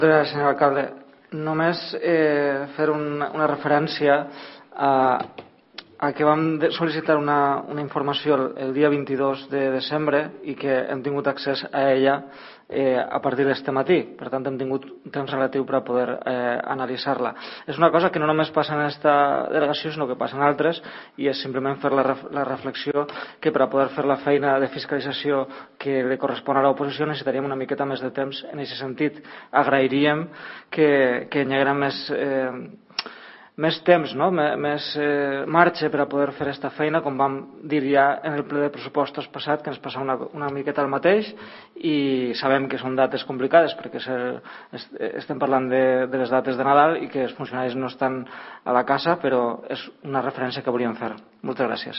Gràcies, senyor alcalde. Només fer una referència a que vam sol·licitar una informació el dia 22 de desembre i que hem tingut accés a ella a partir d'este matí. Per tant, hem tingut temps relatiu per a poder analitzar-la. És una cosa que no només passa en aquesta delegació, sinó que passa en altres, i és simplement fer la reflexió que per a poder fer la feina de fiscalització que li correspon a l'oposició necessitaríem una miqueta més de temps. En aquest sentit, agrairíem que hi haguera més temps, no? Més marge per a poder fer aquesta feina, com vam dir ja en el ple de pressupostos passat, que ens passa una miqueta el mateix, i sabem que són dates complicades perquè estem parlant de les dates de Nadal i que els funcionaris no estan a la casa, però és una referència que volíem fer. Moltes gràcies.